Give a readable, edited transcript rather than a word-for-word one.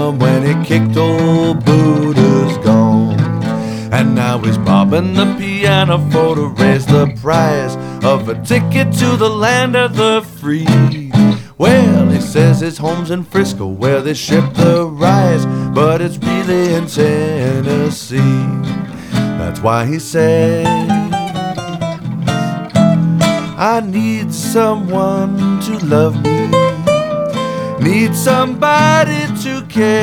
when he kicked old Buddha's gone. And now he's bobbing the piano for to raise the price of a ticket to the land of the free. Well, he says his home's in Frisco where they ship the rice, but it's really in Tennessee. That's why he said, I need someone to love me, need somebody to care.